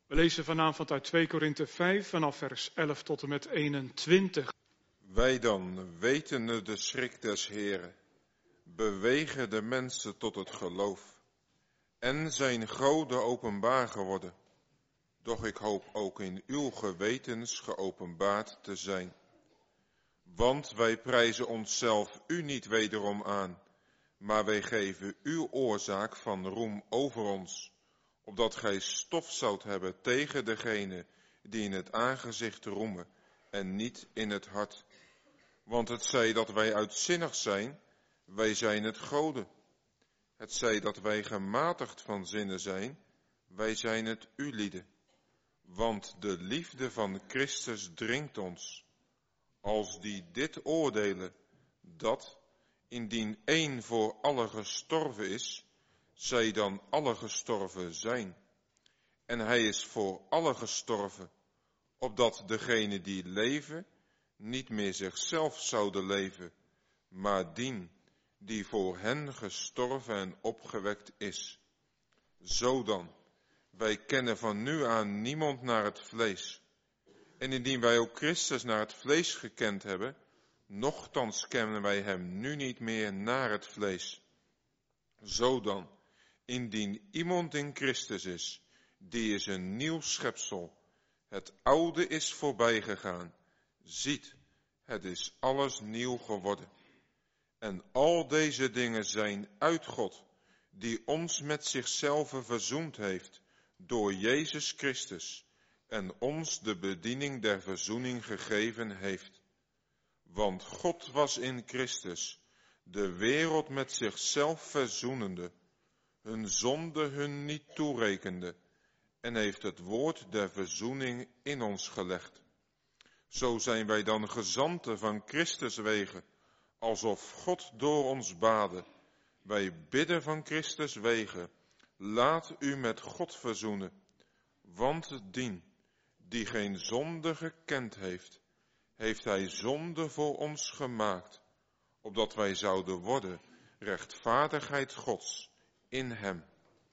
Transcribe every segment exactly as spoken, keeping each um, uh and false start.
We lezen vanavond uit twee Korinthe vijf vanaf vers elf tot en met eenentwintig. Wij dan, wetende de schrik des Heren, bewegen de mensen tot het geloof en zijn goden openbaar geworden. Doch ik hoop ook in uw gewetens geopenbaard te zijn. Want wij prijzen onszelf u niet wederom aan, maar wij geven uw oorzaak van roem over ons, opdat gij stof zoudt hebben tegen degene die in het aangezicht roemen en niet in het hart. Want het zij dat wij uitzinnig zijn, wij zijn het goden. Het zij dat wij gematigd van zinnen zijn, wij zijn het ulieden. Want de liefde van Christus dringt ons, als die dit oordelen, dat, indien één voor alle gestorven is, zij dan alle gestorven zijn. En hij is voor alle gestorven, opdat degenen die leven, niet meer zichzelf zouden leven, maar dien die voor hen gestorven en opgewekt is. Zo dan, wij kennen van nu aan niemand naar het vlees. En indien wij ook Christus naar het vlees gekend hebben, nochtans kennen wij hem nu niet meer naar het vlees. Zo dan, indien iemand in Christus is, die is een nieuw schepsel. Het oude is voorbij gegaan. Ziet, het is alles nieuw geworden. En al deze dingen zijn uit God, die ons met zichzelf verzoend heeft door Jezus Christus en ons de bediening der verzoening gegeven heeft. Want God was in Christus, de wereld met zichzelf verzoenende, hun zonde hun niet toerekende, en heeft het woord der verzoening in ons gelegd. Zo zijn wij dan gezanten van Christus wege, alsof God door ons baadde. Wij bidden van Christus wege, laat u met God verzoenen. Want dien, die geen zonde gekend heeft, heeft hij zonde voor ons gemaakt, opdat wij zouden worden rechtvaardigheid Gods in hem.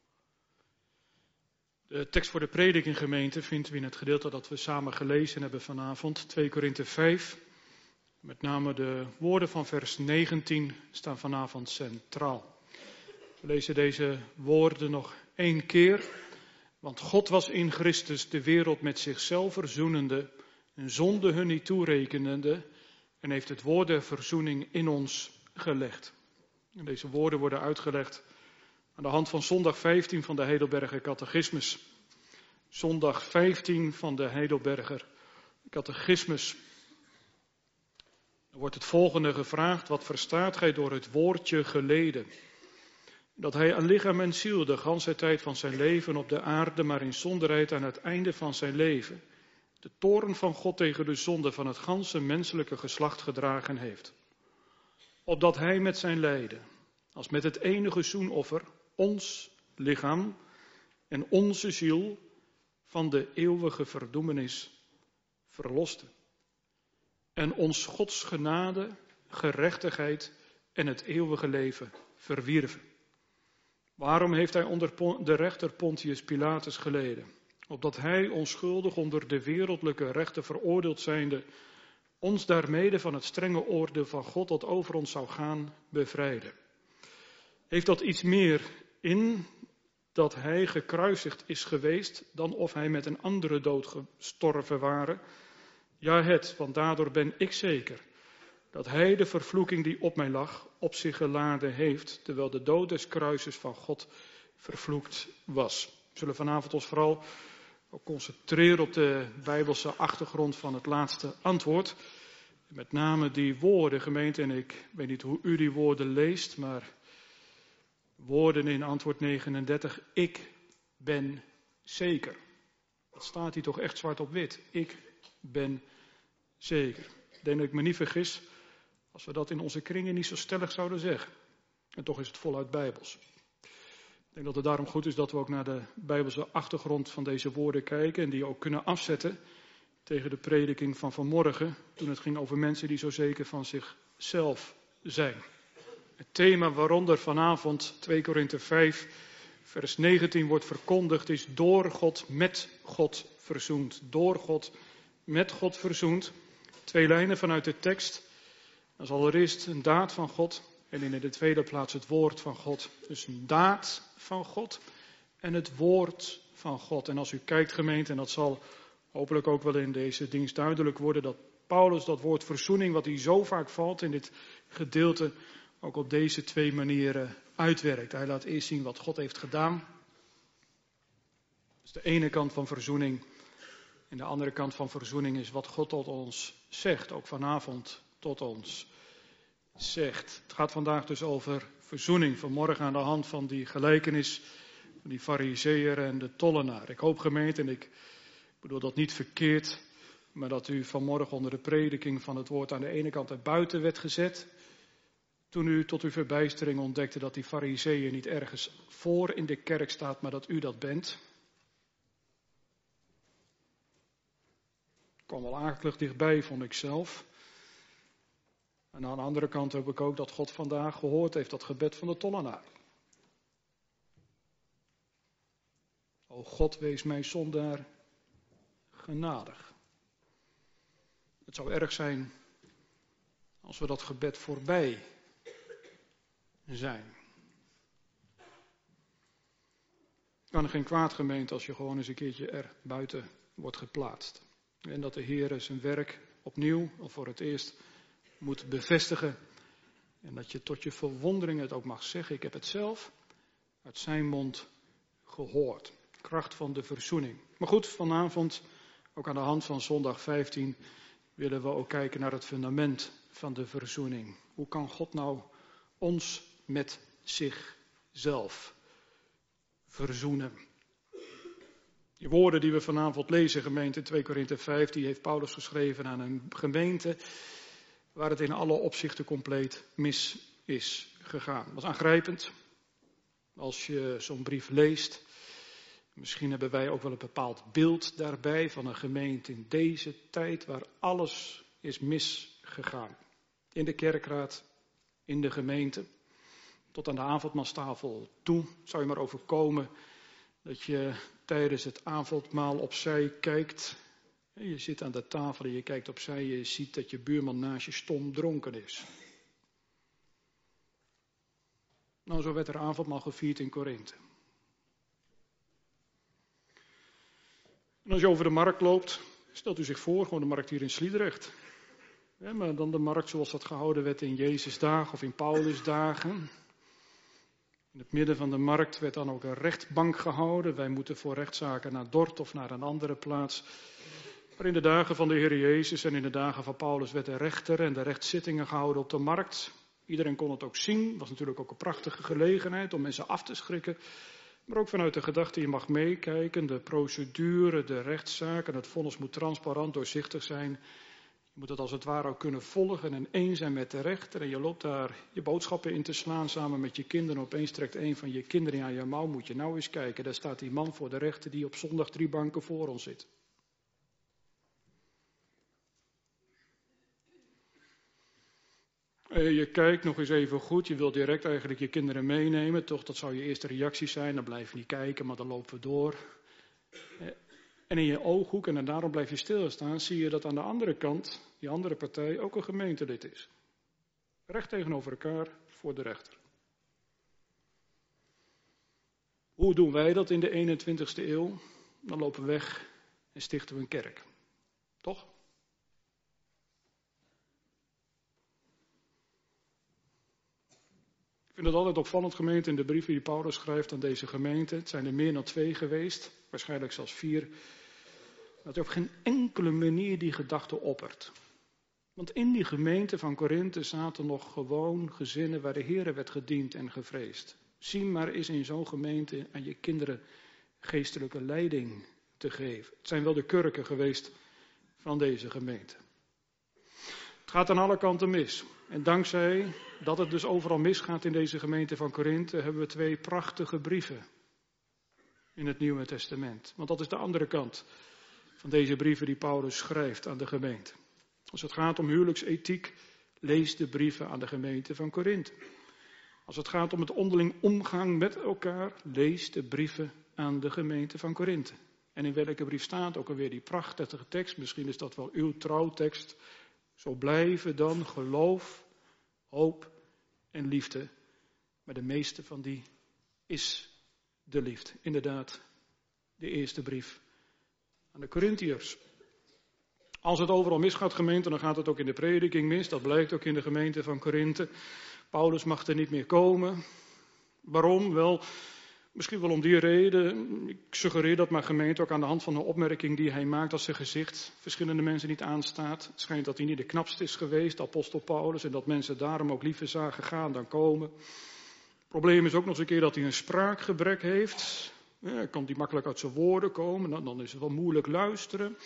De tekst voor de prediking, gemeente, vinden we in het gedeelte dat we samen gelezen hebben vanavond, twee Korinthe vijf. Met name de woorden van vers negentien staan vanavond centraal. We lezen deze woorden nog één keer. Want God was in Christus de wereld met zichzelf verzoenende, en zonde hun niet toerekenende, en heeft het woord der verzoening in ons gelegd. En deze woorden worden uitgelegd aan de hand van zondag vijftien van de Heidelberger Catechismus. Zondag vijftien van de Heidelberger Catechismus. Er wordt het volgende gevraagd: wat verstaat gij door het woordje geleden? Dat hij aan lichaam en ziel de ganse tijd van zijn leven op de aarde, maar in zonderheid aan het einde van zijn leven, de toorn van God tegen de zonde van het ganse menselijke geslacht gedragen heeft. Opdat hij met zijn lijden, als met het enige zoenoffer, ons lichaam en onze ziel van de eeuwige verdoemenis verloste. En ons Gods genade, gerechtigheid en het eeuwige leven verwierven. Waarom heeft hij onder de rechter Pontius Pilatus geleden? Opdat hij, onschuldig onder de wereldlijke rechten veroordeeld zijnde, ons daarmede van het strenge oordeel van God dat over ons zou gaan, bevrijden. Heeft dat iets meer in dat hij gekruisigd is geweest dan of hij met een andere dood gestorven ware? Ja, het, want daardoor ben ik zeker dat hij de vervloeking die op mij lag op zich geladen heeft, terwijl de dood des kruises van God vervloekt was. We zullen vanavond ons vooral ook concentreren op de Bijbelse achtergrond van het laatste antwoord. Met name die woorden, gemeente, en ik weet niet hoe u die woorden leest, maar woorden in antwoord negenendertig, ik ben zeker. Dat staat hier toch echt zwart op wit. Ik ben zeker. Ik denk dat ik me niet vergis als we dat in onze kringen niet zo stellig zouden zeggen. En toch is het voluit Bijbels. Ik denk dat het daarom goed is dat we ook naar de Bijbelse achtergrond van deze woorden kijken en die ook kunnen afzetten tegen de prediking van vanmorgen, toen het ging over mensen die zo zeker van zichzelf zijn. Het thema waaronder vanavond twee Korinthe vijf vers negentien wordt verkondigd, is door God met God verzoend. Door God met God verzoend. Twee lijnen vanuit de tekst. Dat is allereerst een daad van God en in de tweede plaats het woord van God. Dus een daad van God en het woord van God. En als u kijkt, gemeente, en dat zal hopelijk ook wel in deze dienst duidelijk worden, dat Paulus dat woord verzoening, wat hij zo vaak valt in dit gedeelte, ook op deze twee manieren uitwerkt. Hij laat eerst zien wat God heeft gedaan. Dat is de ene kant van verzoening. En de andere kant van verzoening is wat God tot ons zegt, ook vanavond tot ons zegt. Het gaat vandaag dus over verzoening. Vanmorgen aan de hand van die gelijkenis van die farizeeër en de tollenaar. Ik hoop, gemeente, en ik bedoel dat niet verkeerd, maar dat u vanmorgen onder de prediking van het woord aan de ene kant er buiten werd gezet. Toen u tot uw verbijstering ontdekte dat die farizeeër niet ergens voor in de kerk staat, maar dat u dat bent. Kwam wel akelig dichtbij, vond ik zelf. En aan de andere kant hoop ik ook dat God vandaag gehoord heeft dat gebed van de tollenaar. O God, wees mij zondaar genadig. Het zou erg zijn als we dat gebed voorbij zijn. Het kan er geen kwaad, gemeente, als je gewoon eens een keertje er buiten wordt geplaatst. En dat de Heer zijn werk opnieuw, of voor het eerst, moet bevestigen. En dat je tot je verwondering het ook mag zeggen. Ik heb het zelf uit zijn mond gehoord. Kracht van de verzoening. Maar goed, vanavond, ook aan de hand van zondag vijftien, willen we ook kijken naar het fundament van de verzoening. Hoe kan God nou ons met zichzelf verzoenen? Die woorden die we vanavond lezen, gemeente, twee Korinthe vijf, die heeft Paulus geschreven aan een gemeente waar het in alle opzichten compleet mis is gegaan. Dat was aangrijpend. Als je zo'n brief leest, misschien hebben wij ook wel een bepaald beeld daarbij van een gemeente in deze tijd waar alles is misgegaan. In de kerkraad, in de gemeente, tot aan de avondmaalstafel toe zou je maar overkomen dat je tijdens het avondmaal opzij kijkt. Je zit aan de tafel en je kijkt opzij, je ziet dat je buurman naast je stom dronken is. Nou, zo werd er avondmaal gevierd in Korinthe. En als je over de markt loopt, stelt u zich voor, gewoon de markt hier in Sliedrecht. Ja, maar dan de markt zoals dat gehouden werd in Jezus' dagen of in Paulus' dagen. In het midden van de markt werd dan ook een rechtbank gehouden. Wij moeten voor rechtszaken naar Dort of naar een andere plaats. Maar in de dagen van de Heer Jezus en in de dagen van Paulus werd de rechter en de rechtszittingen gehouden op de markt. Iedereen kon het ook zien. Het was natuurlijk ook een prachtige gelegenheid om mensen af te schrikken. Maar ook vanuit de gedachte, je mag meekijken, de procedure, de rechtszaak en het vonnis moet transparant, doorzichtig zijn. Je moet het als het ware ook kunnen volgen en één zijn met de rechter. En je loopt daar je boodschappen in te slaan samen met je kinderen. Opeens trekt een van je kinderen aan je mouw. Moet je nou eens kijken, daar staat die man voor de rechter die op zondag drie banken voor ons zit. Je kijkt nog eens even goed, je wilt direct eigenlijk je kinderen meenemen. Toch, dat zou je eerste reactie zijn. Dan blijf je niet kijken, maar dan lopen we door. En in je ooghoek, en daarom blijf je stilstaan, zie je dat aan de andere kant, die andere partij, ook een gemeentelid is. Recht tegenover elkaar voor de rechter. Hoe doen wij dat in de eenentwintigste eeuw? Dan lopen we weg en stichten we een kerk. Toch? Ik vind het altijd opvallend, gemeente, in de brieven die Paulus schrijft aan deze gemeente. Het zijn er meer dan twee geweest, waarschijnlijk zelfs vier. Dat er op geen enkele manier die gedachte oppert. Want in die gemeente van Korinthe zaten nog gewoon gezinnen waar de Heere werd gediend en gevreesd. Zie maar eens in zo'n gemeente aan je kinderen geestelijke leiding te geven. Het zijn wel de kurken geweest van deze gemeente. Het gaat aan alle kanten mis. En dankzij dat het dus overal misgaat in deze gemeente van Korinthe, hebben we twee prachtige brieven in het Nieuwe Testament. Want dat is de andere kant van deze brieven die Paulus schrijft aan de gemeente. Als het gaat om huwelijksethiek, lees de brieven aan de gemeente van Korinthe. Als het gaat om het onderling omgang met elkaar, lees de brieven aan de gemeente van Korinthe. En in welke brief staat ook alweer die prachtige tekst, misschien is dat wel uw trouwtekst. Zo blijven dan geloof, hoop en liefde. Maar de meeste van die is de liefde. Inderdaad, de eerste brief aan de Korintiërs. Als het overal misgaat, gemeente, dan gaat het ook in de prediking mis. Dat blijkt ook in de gemeente van Korinthe. Paulus mag er niet meer komen. Waarom? Wel, misschien wel om die reden. Ik suggereer dat mijn gemeente ook aan de hand van een opmerking die hij maakt als zijn gezicht verschillende mensen niet aanstaat. Het schijnt dat hij niet de knapste is geweest, de apostel Paulus, en dat mensen daarom ook liever zagen gaan dan komen. Het probleem is ook nog eens een keer dat hij een spraakgebrek heeft. Ja, kan die makkelijk uit zijn woorden komen, dan, dan is het wel moeilijk luisteren.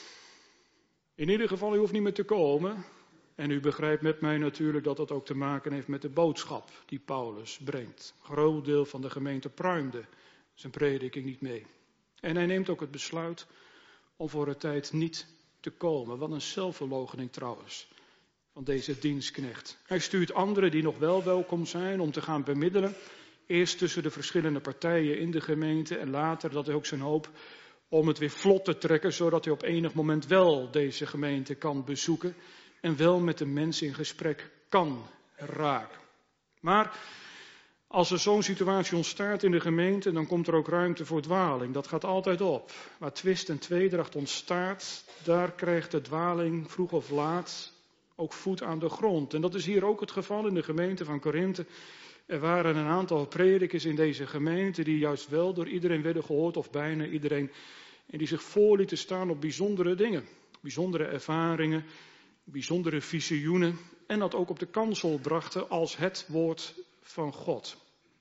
In ieder geval, u hoeft niet meer te komen. En u begrijpt met mij natuurlijk dat dat ook te maken heeft met de boodschap die Paulus brengt. Een groot deel van de gemeente pruimde zijn prediking niet mee. En hij neemt ook het besluit om voor een tijd niet te komen. Wat een zelfverloochening trouwens van deze dienstknecht. Hij stuurt anderen die nog wel welkom zijn om te gaan bemiddelen. Eerst tussen de verschillende partijen in de gemeente en later, dat is ook zijn hoop, om het weer vlot te trekken, zodat hij op enig moment wel deze gemeente kan bezoeken en wel met de mensen in gesprek kan raken. Maar als er zo'n situatie ontstaat in de gemeente, dan komt er ook ruimte voor dwaling. Dat gaat altijd op. Waar twist en tweedracht ontstaat, daar krijgt de dwaling vroeg of laat ook voet aan de grond. En dat is hier ook het geval in de gemeente van Korinthe. Er waren een aantal predikers in deze gemeente die juist wel door iedereen werden gehoord, of bijna iedereen, en die zich voor lieten staan op bijzondere dingen, bijzondere ervaringen, bijzondere visioenen, en dat ook op de kansel brachten als het woord van God.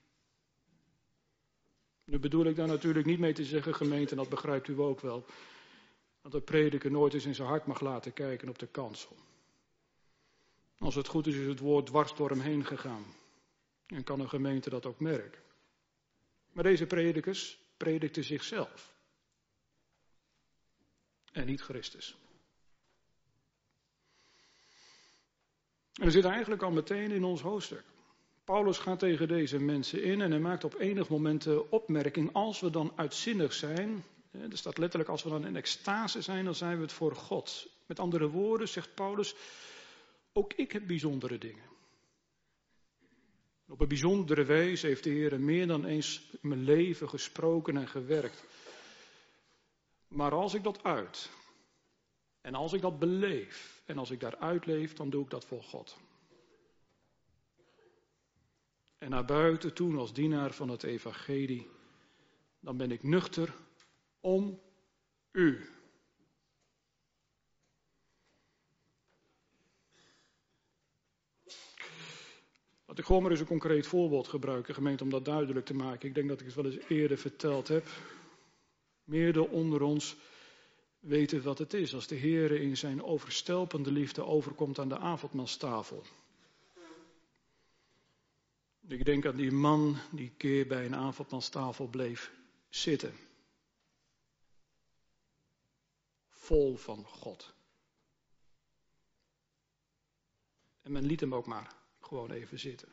Nu bedoel ik daar natuurlijk niet mee te zeggen, gemeente, en dat begrijpt u ook wel, dat de prediker nooit eens in zijn hart mag laten kijken op de kansel. Als het goed is, is het woord dwars door hem heen gegaan. En kan een gemeente dat ook merken. Maar deze predikers predikten zichzelf. En niet Christus. En dat zit eigenlijk al meteen in ons hoofdstuk. Paulus gaat tegen deze mensen in en hij maakt op enig moment de opmerking, als we dan uitzinnig zijn, er staat letterlijk als we dan in extase zijn, dan zijn we het voor God. Met andere woorden zegt Paulus, ook ik heb bijzondere dingen. Op een bijzondere wijze heeft de Heer meer dan eens in mijn leven gesproken en gewerkt. Maar als ik dat uit, en als ik dat beleef, en als ik daar uitleef, dan doe ik dat voor God. En naar buiten toe, als dienaar van het evangelie, dan ben ik nuchter om u. Laat ik gewoon maar eens een concreet voorbeeld gebruiken, gemeente, om dat duidelijk te maken. Ik denk dat ik het wel eens eerder verteld heb. Meerdere onder ons weten wat het is als de Heer in zijn overstelpende liefde overkomt aan de avondmaalstafel. Ik denk aan die man die een keer bij een avondmaalstafel bleef zitten. Vol van God. En men liet hem ook maar gewoon even zitten.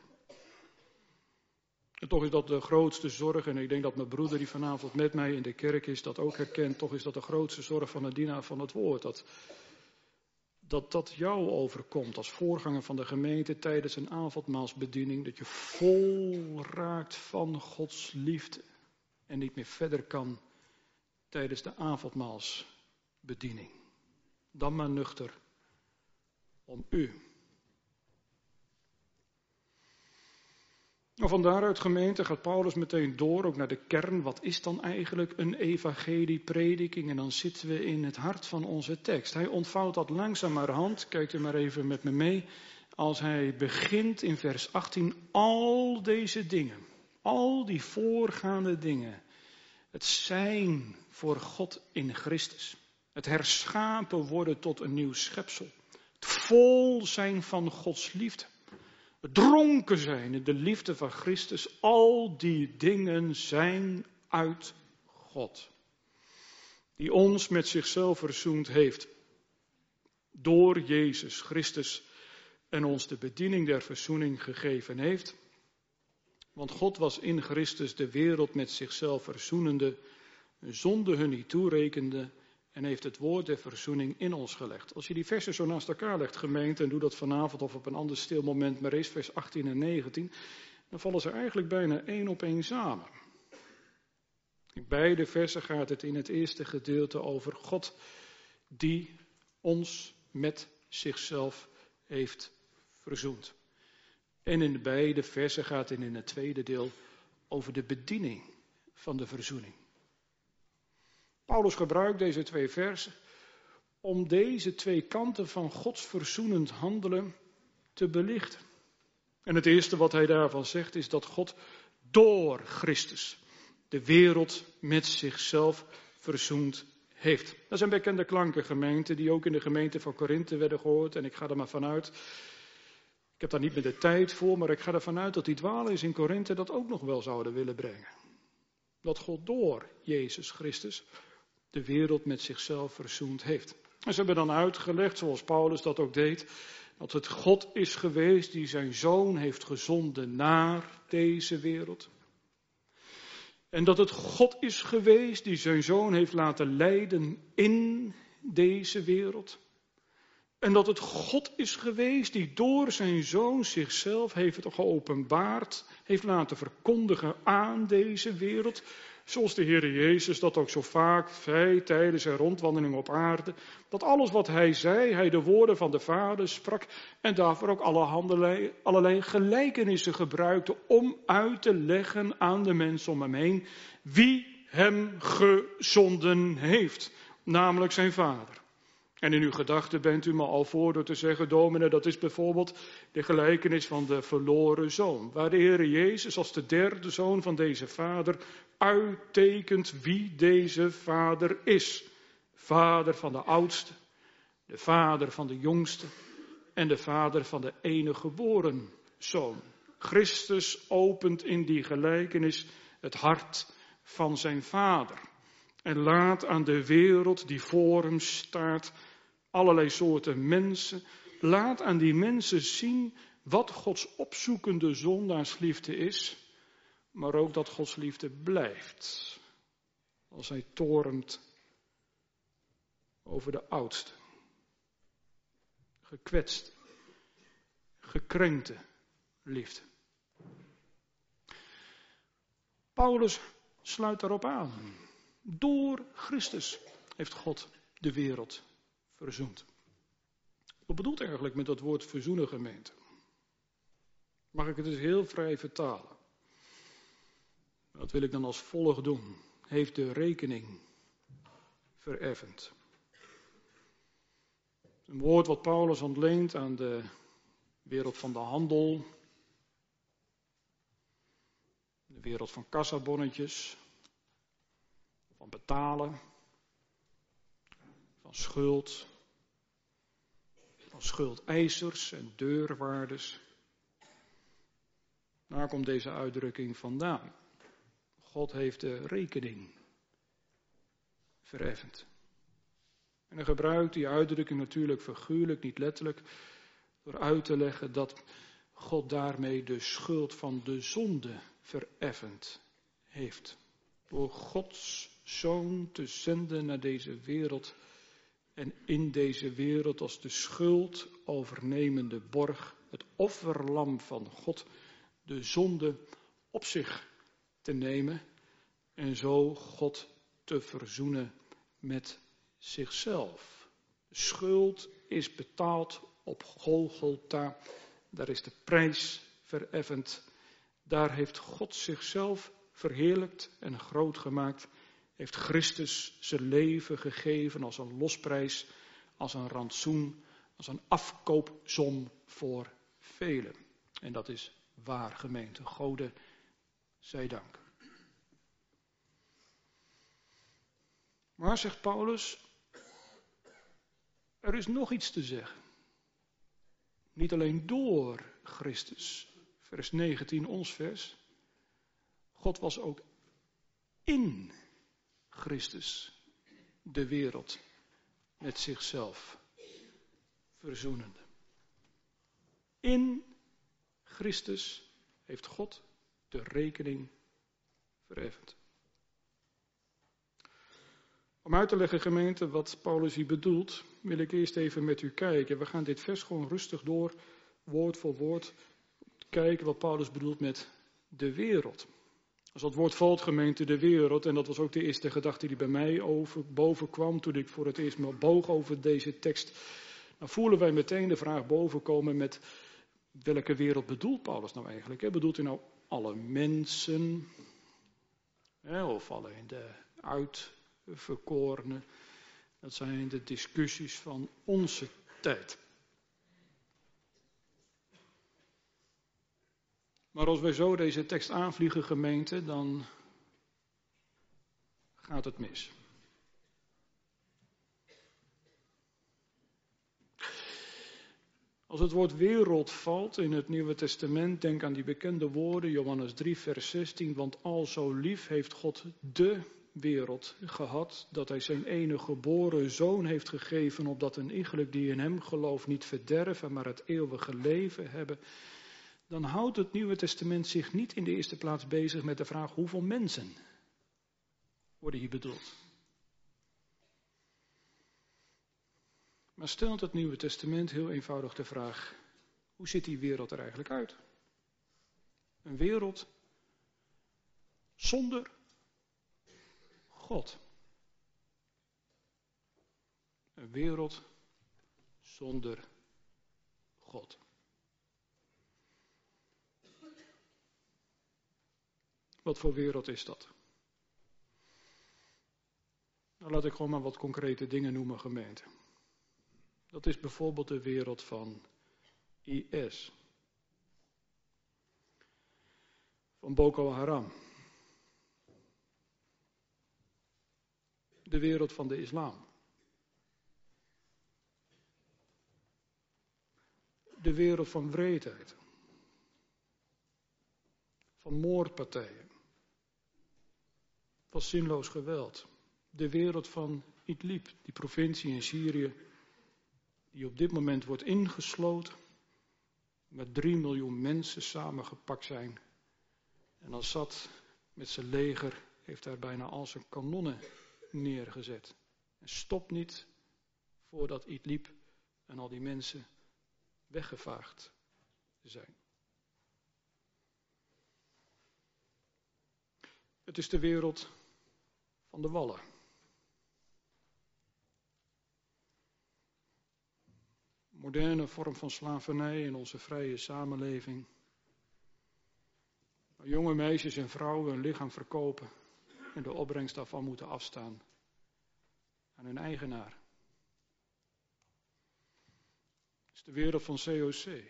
En toch is dat de grootste zorg, en ik denk dat mijn broeder die vanavond met mij in de kerk is, dat ook herkent, toch is dat de grootste zorg van een dienaar van het woord. Dat dat, dat jou overkomt als voorganger van de gemeente tijdens een avondmaalsbediening, dat je vol raakt van Gods liefde en niet meer verder kan tijdens de avondmaalsbediening. Dan maar nuchter om u. Nou, van daaruit, gemeente, gaat Paulus meteen door, ook naar de kern. Wat is dan eigenlijk een evangelieprediking? En dan zitten we in het hart van onze tekst. Hij ontvouwt dat langzamerhand, kijkt u maar even met me mee, als hij begint in vers achttien, al deze dingen, al die voorgaande dingen, het zijn voor God in Christus, het herschapen worden tot een nieuw schepsel, het vol zijn van Gods liefde. Dronken zijn in de liefde van Christus, al die dingen zijn uit God. Die ons met zichzelf verzoend heeft door Jezus Christus en ons de bediening der verzoening gegeven heeft. Want God was in Christus de wereld met zichzelf verzoenende, zonde hun niet toerekende en heeft het woord der verzoening in ons gelegd. Als je die versen zo naast elkaar legt, gemeente, en doe dat vanavond of op een ander stil moment, maar eens vers achttien en negentien, dan vallen ze eigenlijk bijna één op één samen. In beide versen gaat het in het eerste gedeelte over God die ons met zichzelf heeft verzoend. En in de beide versen gaat het in het tweede deel over de bediening van de verzoening. Paulus gebruikt deze twee versen om deze twee kanten van Gods verzoenend handelen te belichten. En het eerste wat hij daarvan zegt is dat God door Christus de wereld met zichzelf verzoend heeft. Dat zijn bekende klanken, gemeente, die ook in de gemeente van Korinthe werden gehoord. En ik ga er maar vanuit, ik heb daar niet meer de tijd voor, maar ik ga er vanuit dat die dwalers in Korinthe dat ook nog wel zouden willen brengen. Dat God door Jezus Christus de wereld met zichzelf verzoend heeft. En ze hebben dan uitgelegd, zoals Paulus dat ook deed, dat het God is geweest die zijn zoon heeft gezonden naar deze wereld. En dat het God is geweest die zijn zoon heeft laten lijden in deze wereld. En dat het God is geweest die door zijn zoon zichzelf heeft geopenbaard, heeft laten verkondigen aan deze wereld. Zoals de Heer Jezus dat ook zo vaak zei tijdens zijn rondwandeling op aarde. Dat alles wat hij zei, hij de woorden van de Vader sprak. En daarvoor ook allerlei, allerlei gelijkenissen gebruikte om uit te leggen aan de mensen om hem heen wie hem gezonden heeft. Namelijk zijn Vader. En in uw gedachten bent u me al voor door te zeggen, dominee, dat is bijvoorbeeld de gelijkenis van de verloren zoon. Waar de Heer Jezus als de derde zoon van deze vader uittekent wie deze vader is. Vader van de oudste, de vader van de jongste en de vader van de enige geboren zoon. Christus opent in die gelijkenis het hart van zijn vader. En laat aan de wereld die voor hem staat, allerlei soorten mensen, laat aan die mensen zien wat Gods opzoekende zondaarsliefde is, maar ook dat Gods liefde blijft. Als hij torent over de oudste, gekwetste, gekrenkte liefde. Paulus sluit daarop aan. Door Christus heeft God de wereld verzoend. Wat bedoelt eigenlijk met dat woord verzoenen, gemeente? Mag ik het dus heel vrij vertalen? Dat wil ik dan als volgt doen. Heeft de rekening vereffend. Een woord wat Paulus ontleent aan de wereld van de handel. De wereld van kassabonnetjes. Van betalen. Van schuld. Van schuldeisers en deurwaarders. Daar komt deze uitdrukking vandaan. God heeft de rekening vereffend. En hij gebruikt die uitdrukking natuurlijk figuurlijk, niet letterlijk, door uit te leggen dat God daarmee de schuld van de zonde vereffend heeft. Door Gods Zoon te zenden naar deze wereld en in deze wereld als de schuld overnemende borg, het offerlam van God, de zonde op zich te nemen en zo God te verzoenen met zichzelf. De schuld is betaald op Golgotha, daar is de prijs vereffend. Daar heeft God zichzelf verheerlijkt en groot gemaakt. Heeft Christus zijn leven gegeven als een losprijs, als een rantsoen, als een afkoopsom voor velen. En dat is waar, gemeente. Gode zij dank. Maar, zegt Paulus, er is nog iets te zeggen. Niet alleen door Christus. Vers negentien, ons vers. God was ook in Christus de wereld met zichzelf verzoenende. In Christus heeft God de rekening vereffend. Om uit te leggen, gemeente, wat Paulus hier bedoelt, wil ik eerst even met u kijken. We gaan dit vers gewoon rustig door, woord voor woord, kijken wat Paulus bedoelt met de wereld. Als dat woord valt, gemeente, de wereld, en dat was ook de eerste gedachte die bij mij over, boven kwam toen ik voor het eerst me boog over deze tekst, dan voelen wij meteen de vraag bovenkomen met welke wereld bedoelt Paulus nou eigenlijk? Hè? Bedoelt hij nou alle mensen, hè, of alleen de uitverkorenen? Dat zijn de discussies van onze tijd. Maar als wij zo deze tekst aanvliegen, gemeente, dan gaat het mis. Als het woord wereld valt in het Nieuwe Testament, denk aan die bekende woorden, Johannes drie, vers zestien. Want al zo lief heeft God de wereld gehad, dat hij zijn enige geboren zoon heeft gegeven, opdat een iegelijk die in hem gelooft niet verderven, maar het eeuwige leven hebben. Dan houdt het Nieuwe Testament zich niet in de eerste plaats bezig met de vraag hoeveel mensen worden hier bedoeld. Maar stelt het Nieuwe Testament heel eenvoudig de vraag, hoe ziet die wereld er eigenlijk uit? Een wereld zonder God. Een wereld zonder God. Wat voor wereld is dat? Nou, laat ik gewoon maar wat concrete dingen noemen, gemeente. Dat is bijvoorbeeld de wereld van I S. Van Boko Haram. De wereld van de islam. De wereld van wreedheid. Van moordpartijen. Van zinloos geweld. De wereld van Idlib, die provincie in Syrië, die op dit moment wordt ingesloten, met drie miljoen mensen samengepakt zijn. En Assad met zijn leger heeft daar bijna al zijn kanonnen neergezet. En stopt niet voordat Idlib en al die mensen weggevaagd zijn. Het is de wereld van de wallen. Moderne vorm van slavernij in onze vrije samenleving. Waar jonge meisjes en vrouwen hun lichaam verkopen en de opbrengst daarvan moeten afstaan aan hun eigenaar. Het is de wereld van C O C.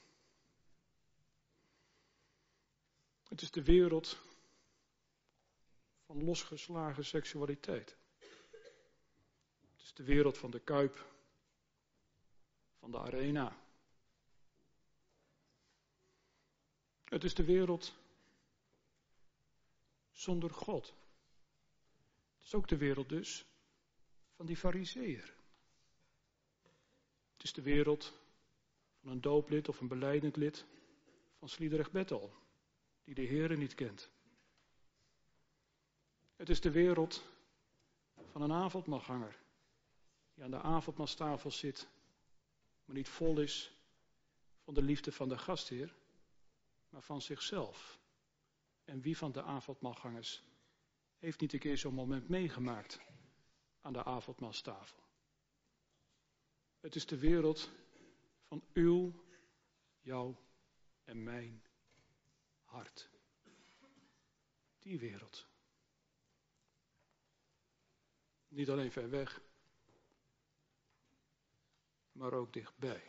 Het is de wereld van losgeslagen seksualiteit. Het is de wereld van de Kuip, van de Arena. Het is de wereld zonder God. Het is ook de wereld dus van die farizeeër. Het is de wereld van een dooplid of een belijdend lid van Sliedrecht Bethel, die de Heere niet kent. Het is de wereld van een avondmaalganger, die aan de avondmaalstafel zit, maar niet vol is van de liefde van de gastheer, maar van zichzelf. En wie van de avondmaalgangers heeft niet een keer zo'n moment meegemaakt aan de avondmaalstafel? Het is de wereld van uw, jouw en mijn hart. Die wereld. Niet alleen ver weg, maar ook dichtbij.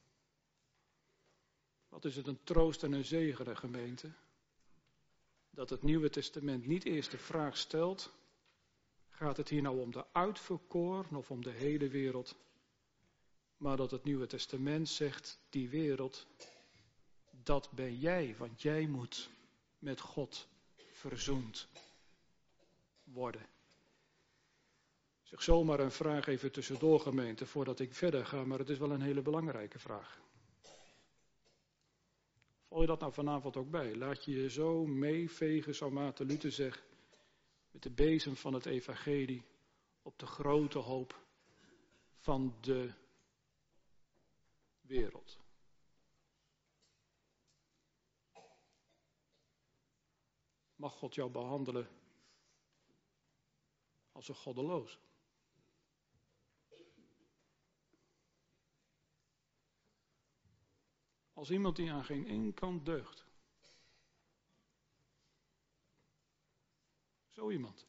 Wat is het een troost en een zegen, de gemeente, dat het Nieuwe Testament niet eerst de vraag stelt, gaat het hier nou om de uitverkoren of om de hele wereld, maar dat het Nieuwe Testament zegt, die wereld, dat ben jij, want jij moet met God verzoend worden. Zeg zomaar een vraag even tussendoor, gemeente, voordat ik verder ga, maar het is wel een hele belangrijke vraag. Val je dat nou vanavond ook bij? Laat je je zo meevegen, zou Maarten Luther zeggen, met de bezem van het evangelie op de grote hoop van de wereld. Mag God jou behandelen als een goddeloze? Als iemand die aan geen één kant deugt. Zo iemand.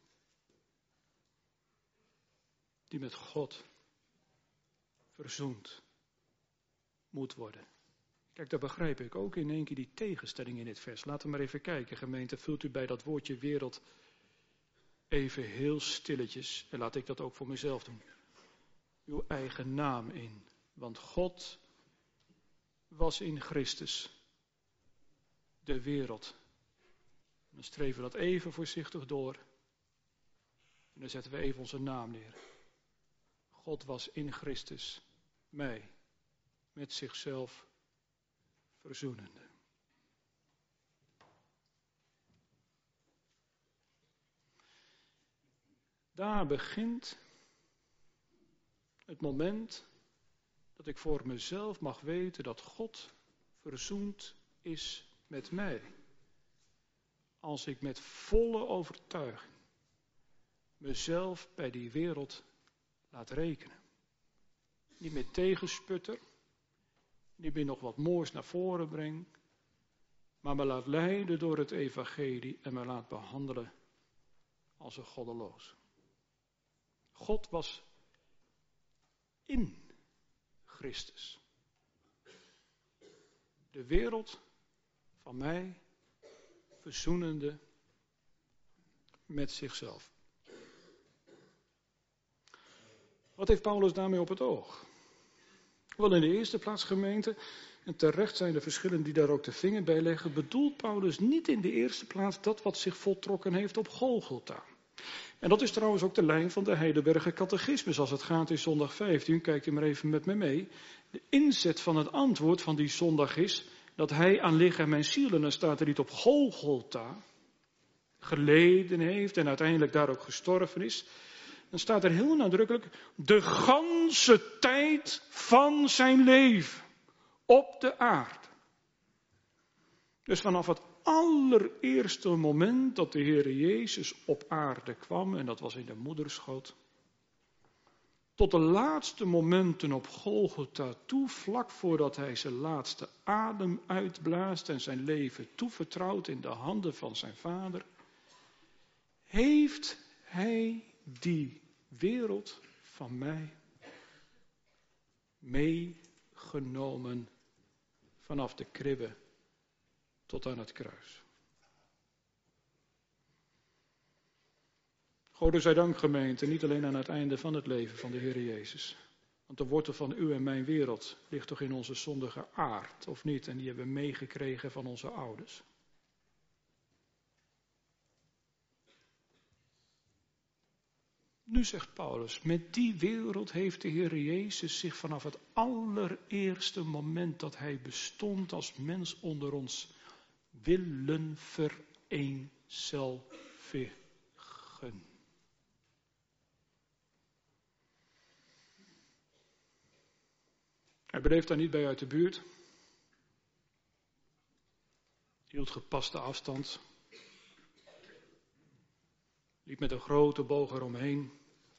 Die met God verzoend moet worden. Kijk, daar begrijp ik ook in één keer die tegenstelling in dit vers. Laten we maar even kijken, gemeente. Vult u bij dat woordje wereld even heel stilletjes, en laat ik dat ook voor mezelf doen, uw eigen naam in. Want God was in Christus de wereld. Dan streven we dat even voorzichtig door. En dan zetten we even onze naam neer. God was in Christus mij met zichzelf verzoenende. Daar begint het moment dat ik voor mezelf mag weten dat God verzoend is met mij. Als ik met volle overtuiging mezelf bij die wereld laat rekenen. Niet meer tegensputter, niet meer nog wat moois naar voren breng, maar me laat leiden door het evangelie en me laat behandelen als een goddeloos. God was in Christus. De wereld van mij verzoenende met zichzelf. Wat heeft Paulus daarmee op het oog? Wel, in de eerste plaats, gemeente, en terecht zijn de verschillen die daar ook de vinger bij leggen, bedoelt Paulus niet in de eerste plaats dat wat zich voltrokken heeft op Golgotha. En dat is trouwens ook de lijn van de Heidelberger Catechismus als het gaat in zondag vijftien. Kijkt u maar even met me mee. De inzet van het antwoord van die zondag is dat hij aan lichaam en ziel, en dan staat er niet op Golgotha, geleden heeft en uiteindelijk daar ook gestorven is. Dan staat er heel nadrukkelijk de ganse tijd van zijn leven op de aarde. Dus vanaf het allereerste moment dat de Heer Jezus op aarde kwam, en dat was in de moederschoot, tot de laatste momenten op Golgotha toe, vlak voordat hij zijn laatste adem uitblaast en zijn leven toevertrouwt in de handen van zijn Vader, heeft hij die wereld van mij meegenomen vanaf de kribbe tot aan het kruis. Gode zij dank, gemeente, niet alleen aan het einde van het leven van de Heer Jezus. Want de wortel van uw en mijn wereld ligt toch in onze zondige aard, of niet? En die hebben we meegekregen van onze ouders. Nu zegt Paulus, met die wereld heeft de Heer Jezus zich vanaf het allereerste moment dat hij bestond als mens onder ons willen vereenzelvigen. Hij bleef daar niet bij uit de buurt. Hield gepaste afstand. Liep met een grote boog eromheen.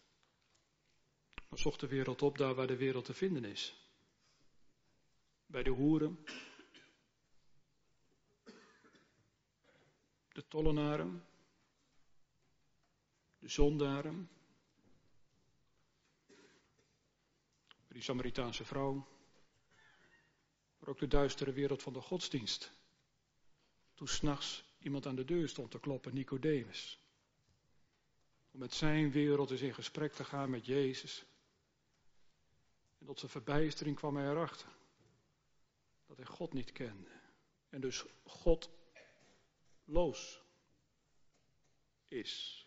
Maar zocht de wereld op daar waar de wereld te vinden is. Bij de hoeren. De tollenaren. De zondaren. Bij die Samaritaanse vrouw. Maar ook de duistere wereld van de godsdienst. Toen 's nachts iemand aan de deur stond te kloppen, Nicodemus. Om met zijn wereld eens in gesprek te gaan met Jezus. En tot zijn verbijstering kwam hij erachter. Dat hij God niet kende. En dus godloos is.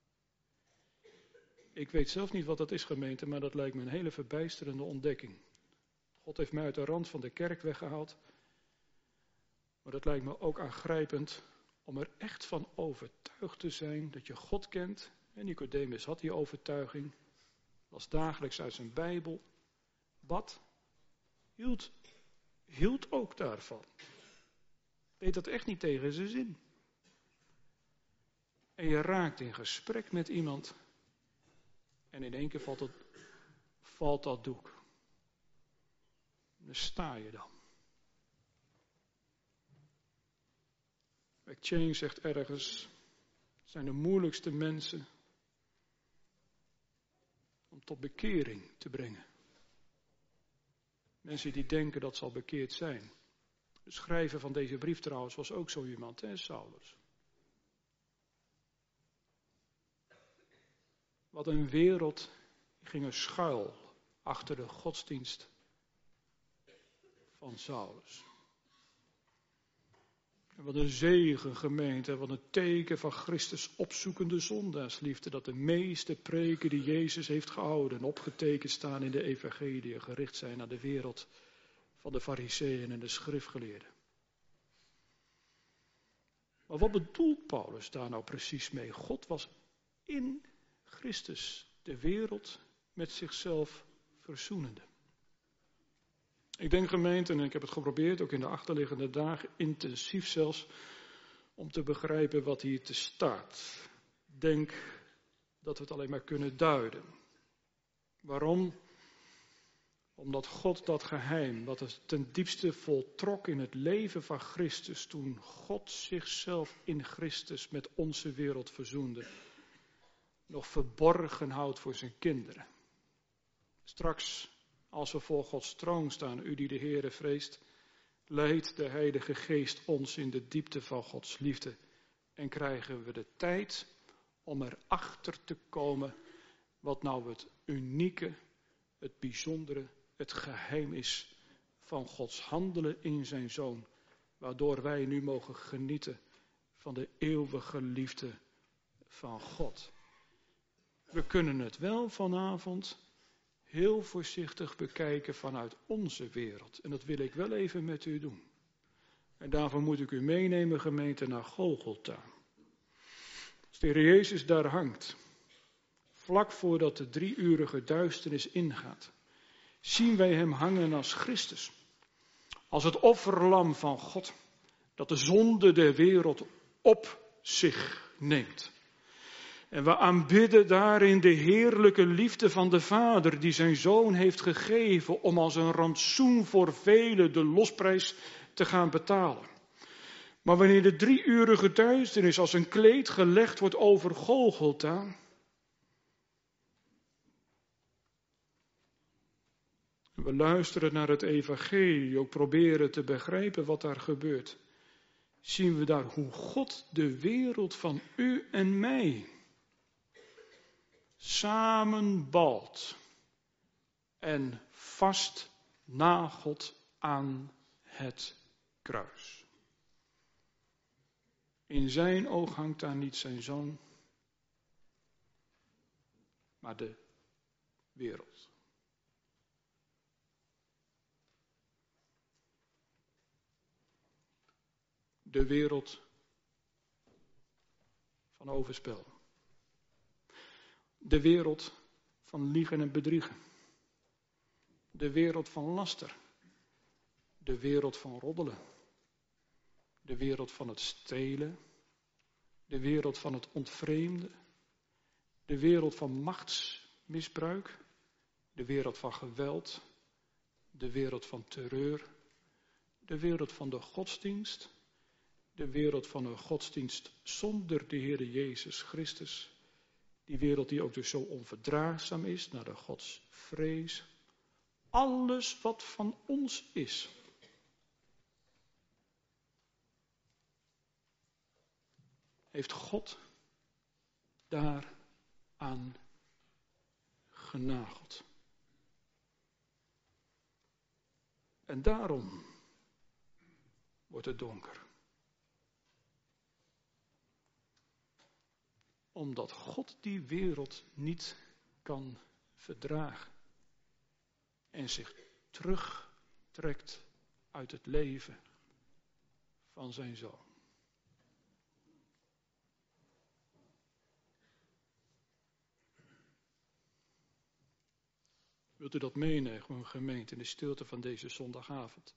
Ik weet zelf niet wat dat is, gemeente, maar dat lijkt me een hele verbijsterende ontdekking. God heeft mij uit de rand van de kerk weggehaald. Maar dat lijkt me ook aangrijpend om er echt van overtuigd te zijn dat je God kent. En Nicodemus had die overtuiging, las dagelijks uit zijn Bijbel, bad, hield, hield ook daarvan. Deed dat echt niet tegen zijn zin. En je raakt in gesprek met iemand en in één keer valt, het, valt dat doek. Daar sta je dan. McCheyne zegt ergens, het zijn de moeilijkste mensen om tot bekering te brengen. Mensen die denken dat ze al bekeerd zijn. De schrijver van deze brief trouwens was ook zo iemand, hè, Saulus. Wat een wereld ging er schuil achter de godsdienst van Saulus. En wat een zegen gemeente, wat een teken van Christus opzoekende zondaarsliefde, dat de meeste preken die Jezus heeft gehouden en opgetekend staan in de evangelie gericht zijn naar de wereld van de fariseeën en de schriftgeleerden. Maar wat bedoelt Paulus daar nou precies mee? God was in Christus de wereld met zichzelf verzoenende. Ik denk gemeente, en ik heb het geprobeerd, ook in de achterliggende dagen, intensief zelfs, om te begrijpen wat hier te staat. Ik denk dat we het alleen maar kunnen duiden. Waarom? Omdat God dat geheim, wat het ten diepste voltrok in het leven van Christus, toen God zichzelf in Christus met onze wereld verzoende, nog verborgen houdt voor zijn kinderen. Straks, als we voor Gods troon staan, u die de Heere vreest, leidt de Heilige Geest ons in de diepte van Gods liefde. En krijgen we de tijd om erachter te komen wat nou het unieke, het bijzondere, het geheim is van Gods handelen in zijn Zoon. Waardoor wij nu mogen genieten van de eeuwige liefde van God. We kunnen het wel vanavond heel voorzichtig bekijken vanuit onze wereld. En dat wil ik wel even met u doen. En daarvoor moet ik u meenemen, gemeente, naar Golgotha. Als de Heer Jezus daar hangt, vlak voordat de drieurige duisternis ingaat, zien wij hem hangen als Christus. Als het offerlam van God, dat de zonde der wereld op zich neemt. En we aanbidden daarin de heerlijke liefde van de Vader, die zijn Zoon heeft gegeven om als een rantsoen voor velen de losprijs te gaan betalen. Maar wanneer de drieurige duisternis als een kleed gelegd wordt over Golgotha, we luisteren naar het evangelie, ook proberen te begrijpen wat daar gebeurt, zien we daar hoe God de wereld van u en mij samenbalt en vastnagelt aan het kruis. In zijn oog hangt daar niet zijn zoon, maar de wereld. De wereld van overspel. De wereld van liegen en bedriegen. De wereld van laster. De wereld van roddelen. De wereld van het stelen. De wereld van het ontvreemden. De wereld van machtsmisbruik. De wereld van geweld. De wereld van terreur. De wereld van de godsdienst. De wereld van een godsdienst zonder de Heere Jezus Christus. Die wereld die ook dus zo onverdraagzaam is naar de godsvrees. Alles wat van ons is. Heeft God daaraan genageld. En daarom wordt het donker. Omdat God die wereld niet kan verdragen. En zich terugtrekt uit het leven van zijn Zoon. Wilt u dat meenemen, gemeente, in de stilte van deze zondagavond?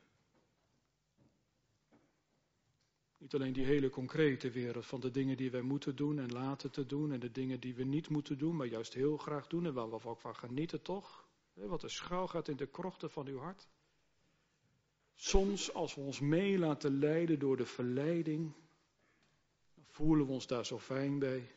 Niet alleen die hele concrete wereld van de dingen die wij moeten doen en laten te doen en de dingen die we niet moeten doen, maar juist heel graag doen en waar we ook van genieten toch? Wat er schuil gaat in de krochten van uw hart. Soms als we ons mee laten leiden door de verleiding, dan voelen we ons daar zo fijn bij.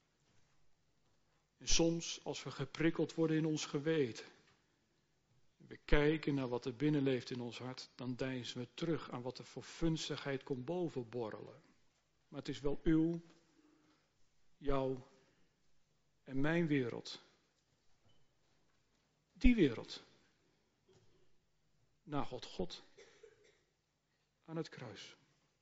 En soms als we geprikkeld worden in ons geweten, we kijken naar wat er binnen leeft in ons hart, dan deinzen we terug aan wat er voor funstigheid komt bovenborrelen. Maar het is wel uw, jouw en mijn wereld. Die wereld. Nagelt God aan het kruis.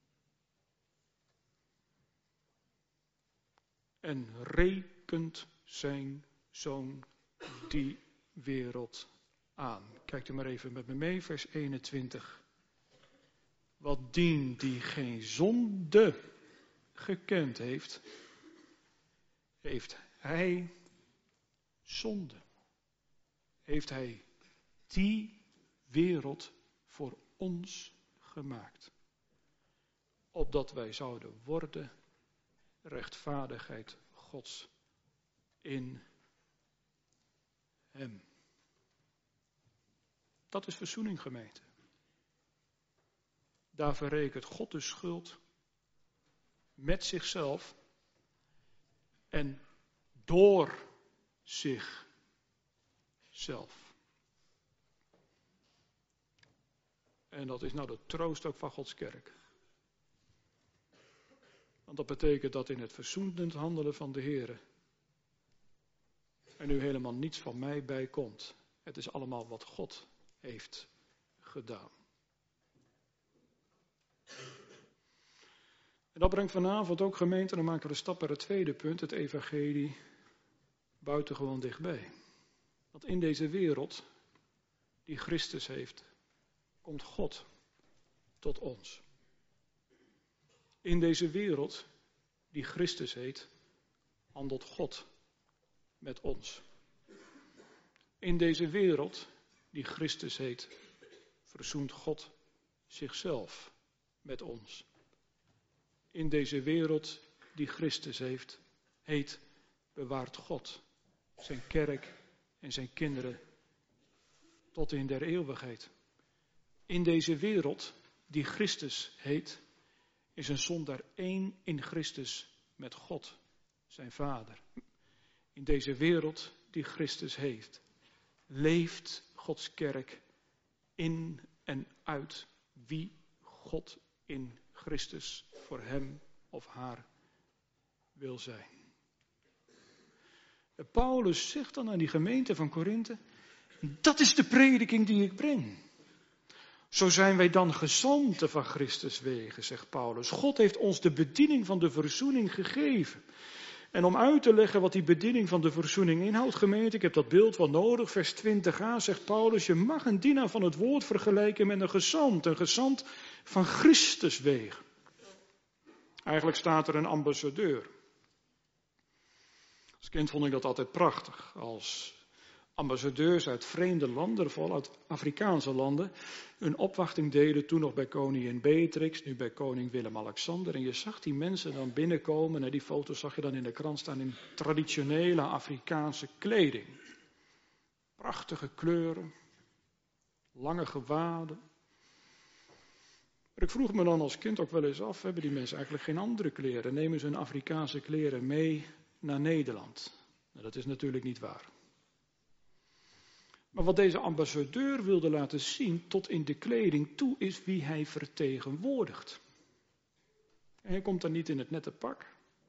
En rekent zijn Zoon die wereld aan. Kijkt u maar even met me mee, vers eenentwintig. Wat dien die geen zonde gekend heeft, heeft hij zonde. Heeft hij die wereld voor ons gemaakt. Opdat wij zouden worden rechtvaardigheid Gods in hem. Dat is verzoening, gemeente. Daar verrekent God de schuld met zichzelf en door zichzelf. En dat is nou de troost ook van Gods kerk. Want dat betekent dat in het verzoenend handelen van de Heere er nu helemaal niets van mij bij komt. Het is allemaal wat God heeft gedaan. En dat brengt vanavond ook, gemeente, dan maken we de stap naar het tweede punt, het evangelie, buitengewoon dichtbij. Want in deze wereld die Christus heeft, komt God tot ons. In deze wereld die Christus heet, handelt God met ons. In deze wereld die Christus heet, verzoent God zichzelf met ons. In deze wereld die Christus heeft, heet, bewaart God zijn kerk en zijn kinderen tot in der eeuwigheid. In deze wereld die Christus heet, is een zondaar één in Christus met God, zijn Vader. In deze wereld die Christus heeft, leeft Gods kerk in en uit wie God in Christus voor hem of haar wil zijn. En Paulus zegt dan aan die gemeente van Korinthe, dat is de prediking die ik breng. Zo zijn wij dan gezanten van Christus wegen, zegt Paulus. God heeft ons de bediening van de verzoening gegeven. En om uit te leggen wat die bediening van de verzoening inhoudt, gemeente, ik heb dat beeld wel nodig, vers twintig a, zegt Paulus, je mag een dienaar van het woord vergelijken met een gezant, een gezant van Christus wegen. Eigenlijk staat er een ambassadeur. Als kind vond ik dat altijd prachtig, als ambassadeurs uit vreemde landen, vooral uit Afrikaanse landen, een opwachting deden, toen nog bij koningin Beatrix, nu bij koning Willem-Alexander. En je zag die mensen dan binnenkomen, en die foto's zag je dan in de krant staan, in traditionele Afrikaanse kleding. Prachtige kleuren, lange gewaden. Maar ik vroeg me dan als kind ook wel eens af, hebben die mensen eigenlijk geen andere kleren? Nemen ze hun Afrikaanse kleren mee naar Nederland? Nou, dat is natuurlijk niet waar. Maar wat deze ambassadeur wilde laten zien, tot in de kleding toe, is wie hij vertegenwoordigt. En hij komt dan niet in het nette pak.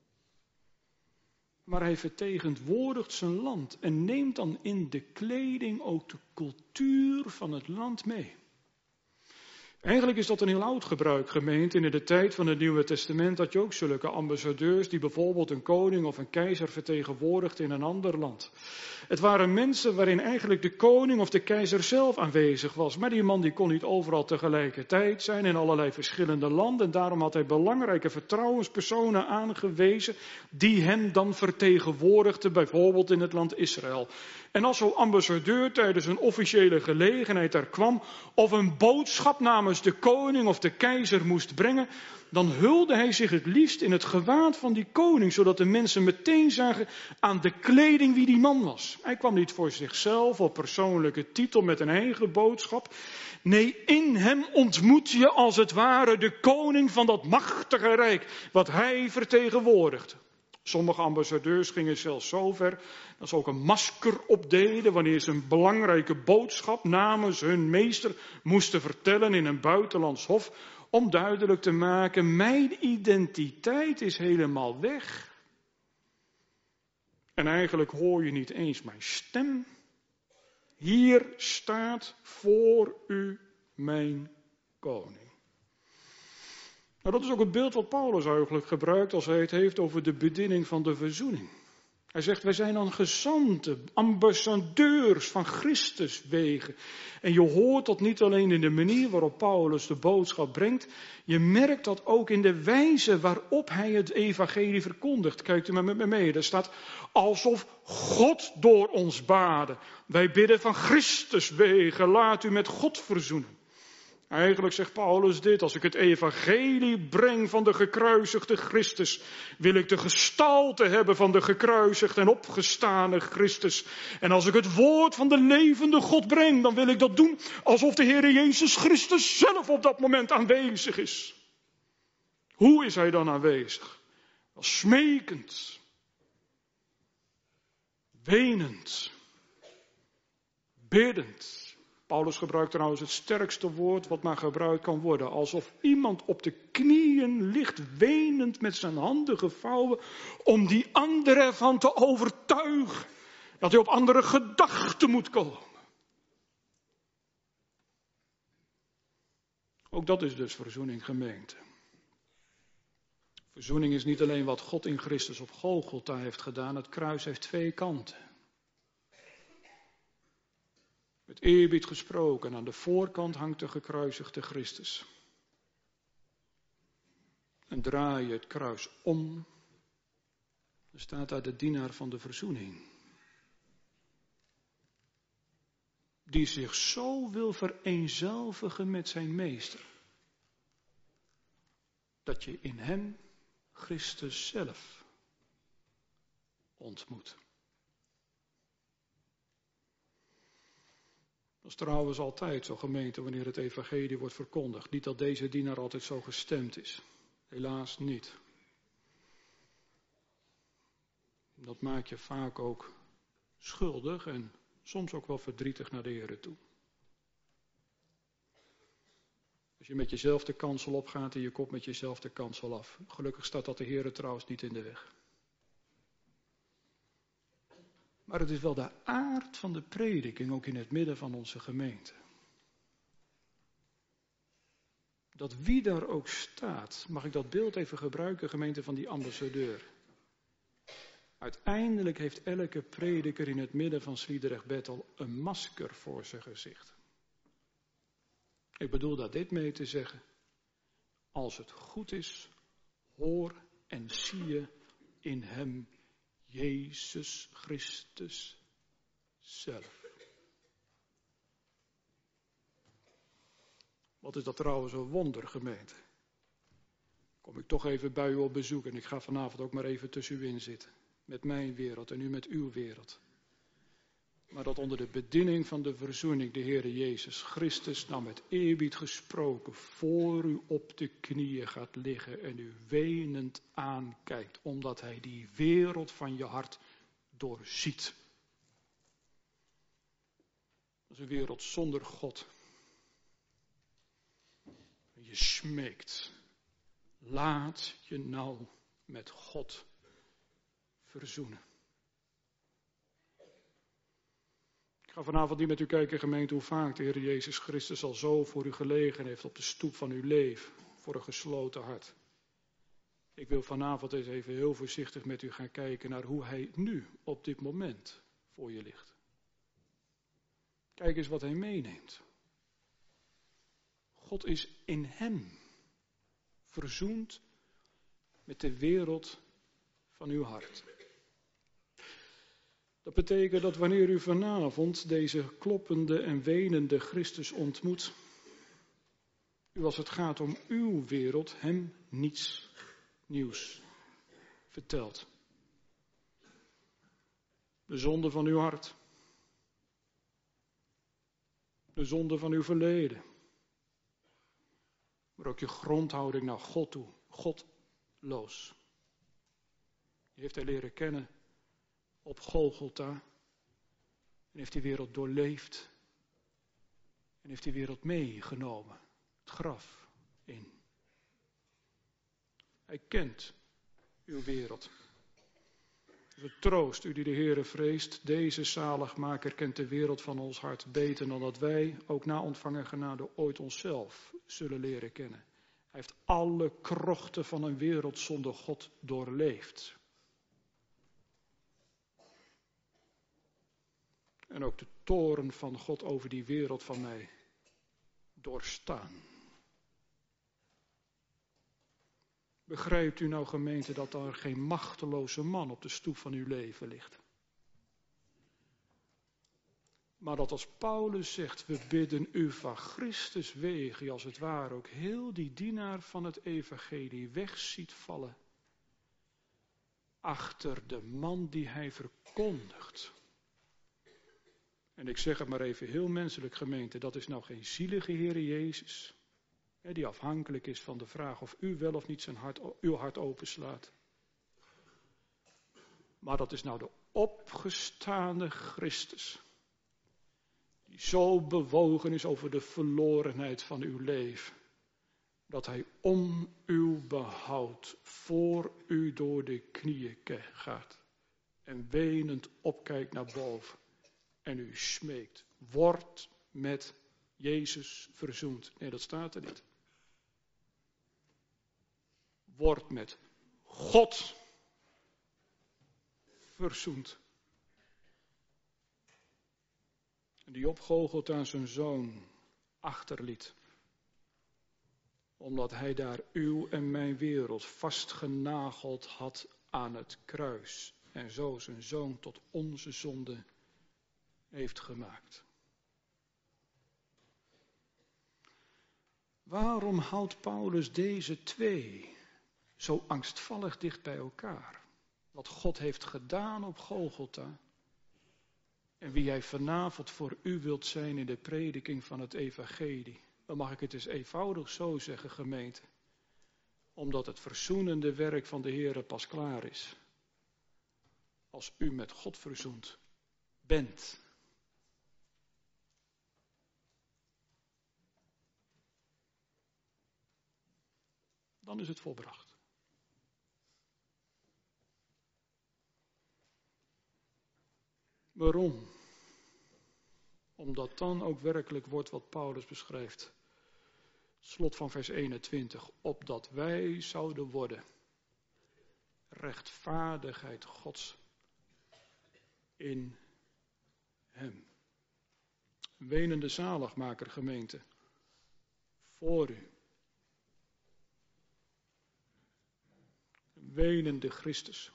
Maar hij vertegenwoordigt zijn land en neemt dan in de kleding ook de cultuur van het land mee. Eigenlijk is dat een heel oud gebruik, gemeente. In de tijd van het Nieuwe Testament had je ook zulke ambassadeurs die bijvoorbeeld een koning of een keizer vertegenwoordigden in een ander land. Het waren mensen waarin eigenlijk de koning of de keizer zelf aanwezig was. Maar die man die kon niet overal tegelijkertijd zijn in allerlei verschillende landen. En daarom had hij belangrijke vertrouwenspersonen aangewezen die hem dan vertegenwoordigden, bijvoorbeeld in het land Israël. En als zo'n ambassadeur tijdens een officiële gelegenheid daar kwam of een boodschap namens de koning of de keizer moest brengen, dan hulde hij zich het liefst in het gewaad van die koning, zodat de mensen meteen zagen aan de kleding wie die man was. Hij kwam niet voor zichzelf op persoonlijke titel met een eigen boodschap. Nee, in hem ontmoet je als het ware de koning van dat machtige rijk, wat hij vertegenwoordigde. Sommige ambassadeurs gingen zelfs zo ver dat ze ook een masker opdeden wanneer ze een belangrijke boodschap namens hun meester moesten vertellen in een buitenlands hof, om duidelijk te maken, mijn identiteit is helemaal weg. En eigenlijk hoor je niet eens mijn stem. Hier staat voor u mijn koning. Nou, dat is ook het beeld wat Paulus eigenlijk gebruikt als hij het heeft over de bediening van de verzoening. Hij zegt, wij zijn dan gezanten, ambassadeurs van Christus wegen. En je hoort dat niet alleen in de manier waarop Paulus de boodschap brengt. Je merkt dat ook in de wijze waarop hij het evangelie verkondigt. Kijkt u maar met me mee. Daar staat, alsof God door ons baden. Wij bidden van Christus wegen, laat u met God verzoenen. Eigenlijk zegt Paulus dit, als ik het evangelie breng van de gekruisigde Christus, wil ik de gestalte hebben van de gekruisigde en opgestane Christus. En als ik het woord van de levende God breng, dan wil ik dat doen alsof de Heer Jezus Christus zelf op dat moment aanwezig is. Hoe is hij dan aanwezig? Als smekend, wenend, biddend. Paulus gebruikt trouwens het sterkste woord wat maar gebruikt kan worden. Alsof iemand op de knieën ligt, wenend met zijn handen gevouwen, om die andere ervan te overtuigen dat hij op andere gedachten moet komen. Ook dat is dus verzoening, gemeente. Verzoening is niet alleen wat God in Christus op Golgotha heeft gedaan. Het kruis heeft twee kanten. Met eerbied gesproken, aan de voorkant hangt de gekruisigde Christus. En draai je het kruis om, dan staat daar de dienaar van de verzoening. Die zich zo wil vereenzelvigen met zijn meester. Dat je in hem Christus zelf ontmoet. Dat is trouwens altijd zo, gemeente, wanneer het evangelie wordt verkondigd. Niet dat deze dienaar altijd zo gestemd is. Helaas niet. Dat maakt je vaak ook schuldig en soms ook wel verdrietig naar de Heer toe. Als je met jezelf de kansel opgaat en je komt met jezelf de kansel af. Gelukkig staat dat de Heer trouwens niet in de weg. Maar het is wel de aard van de prediking, ook in het midden van onze gemeente. Dat wie daar ook staat, mag ik dat beeld even gebruiken, gemeente, van die ambassadeur. Uiteindelijk heeft elke prediker in het midden van Sliedrecht Bethel een masker voor zijn gezicht. Ik bedoel daar dit mee te zeggen. Als het goed is, hoor en zie je in hem Jezus Christus zelf. Wat is dat trouwens een wonder, gemeente. Kom ik toch even bij u op bezoek en ik ga vanavond ook maar even tussen u in zitten. Met mijn wereld en u met uw wereld. Maar dat onder de bediening van de verzoening de Heere Jezus Christus, nou met eerbied gesproken, voor u op de knieën gaat liggen en u wenend aankijkt, omdat hij die wereld van je hart doorziet. Dat is een wereld zonder God. En je smeekt, laat je nou met God verzoenen. Ik Ik ga vanavond niet met u kijken, gemeente, hoe vaak de Heer Jezus Christus al zo voor u gelegen heeft op de stoep van uw leven, voor een gesloten hart. Ik wil vanavond eens even heel voorzichtig met u gaan kijken naar hoe hij nu, op dit moment, voor je ligt. Kijk eens wat hij meeneemt. God is in hem verzoend met de wereld van uw hart. Dat betekent dat wanneer u vanavond deze kloppende en wenende Christus ontmoet, u als het gaat om uw wereld hem niets nieuws vertelt. De zonde van uw hart. De zonde van uw verleden. Maar ook je grondhouding naar God toe. Godloos. Die heeft hij leren kennen op Golgotha. En heeft die wereld doorleefd. En heeft die wereld meegenomen. Het graf in. Hij kent uw wereld. Vertroost u die de Heere vreest. Deze zaligmaker kent de wereld van ons hart beter dan dat wij, ook na ontvangen genade, ooit onszelf zullen leren kennen. Hij heeft alle krochten van een wereld zonder God doorleefd. En ook de toorn van God over die wereld van mij doorstaan. Begrijpt u nou, gemeente, dat er geen machteloze man op de stoep van uw leven ligt? Maar dat als Paulus zegt, we bidden u van Christus wege, als het ware ook heel die dienaar van het evangelie weg ziet vallen. Achter de man die hij verkondigt. En ik zeg het maar even heel menselijk, gemeente, dat is nou geen zielige Heere Jezus. Die afhankelijk is van de vraag of u wel of niet zijn hart, uw hart openslaat. Maar dat is nou de opgestane Christus. Die zo bewogen is over de verlorenheid van uw leven. Dat hij om uw behoud voor u door de knieën gaat. En wenend opkijkt naar boven. En u smeekt. Word met Jezus verzoend. Nee, dat staat er niet. Wordt met God verzoend. Die op Golgotha zijn zoon achterliet. Omdat hij daar uw en mijn wereld vastgenageld had aan het kruis. En zo zijn zoon tot onze zonde heeft gemaakt. Waarom houdt Paulus deze twee zo angstvallig dicht bij elkaar? Wat God heeft gedaan op Golgotha. En wie hij vanavond voor u wilt zijn in de prediking van het evangelie. Dan mag ik het eens eenvoudig zo zeggen, gemeente. Omdat het verzoenende werk van de Heere pas klaar is. Als u met God verzoend bent. Dan is het volbracht. Waarom? Omdat dan ook werkelijk wordt wat Paulus beschrijft. Slot van vers eenentwintig. Opdat wij zouden worden. Rechtvaardigheid Gods in hem. Wenende zaligmaker, gemeente. Voor u. Wenende Christus.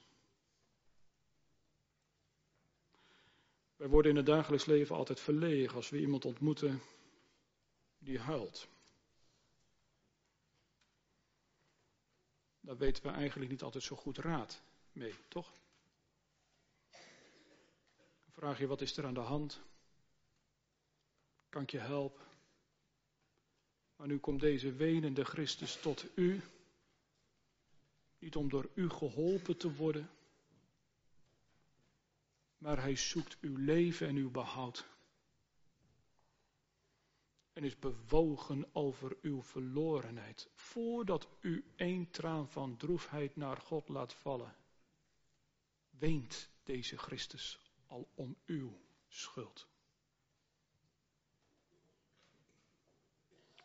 Wij worden in het dagelijks leven altijd verlegen als we iemand ontmoeten die huilt. Daar weten we eigenlijk niet altijd zo goed raad mee, toch? Dan vraag je, wat is er aan de hand? Kan ik je helpen? Maar nu komt deze wenende Christus tot u. Niet om door u geholpen te worden. Maar hij zoekt uw leven en uw behoud. En is bewogen over uw verlorenheid. Voordat u één traan van droefheid naar God laat vallen. Weent deze Christus al om uw schuld.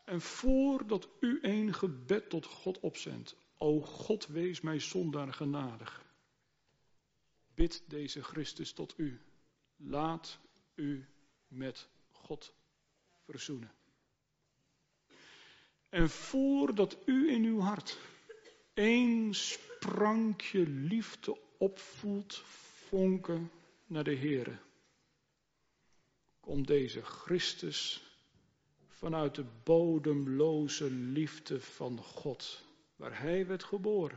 En voordat u een gebed tot God opzendt, o God, wees mij zondaar genadig. Bid deze Christus tot u. Laat u met God verzoenen. En voordat u in uw hart één sprankje liefde opvoelt, vonken naar de Heere, komt deze Christus vanuit de bodemloze liefde van God, waar hij werd geboren,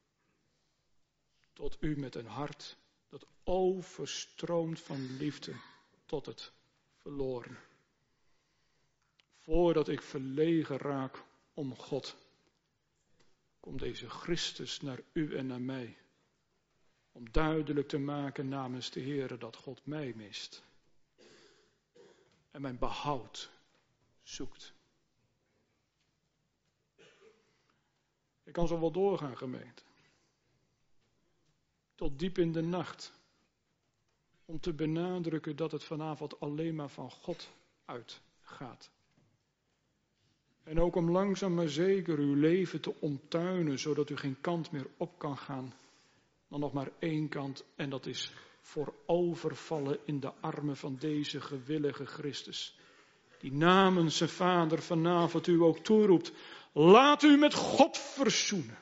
tot u met een hart dat overstroomt van liefde tot het verloren. Voordat ik verlegen raak om God, komt deze Christus naar u en naar mij, om duidelijk te maken namens de Heere dat God mij mist en mijn behoud zoekt. Ik kan zo wel doorgaan, gemeente. Tot diep in de nacht. Om te benadrukken dat het vanavond alleen maar van God uitgaat. En ook om langzaam maar zeker uw leven te omtuinen, zodat u geen kant meer op kan gaan. Dan nog maar één kant, en dat is voor overvallen in de armen van deze gewillige Christus. Die namens zijn Vader vanavond u ook toeroept. Laat u met God verzoenen.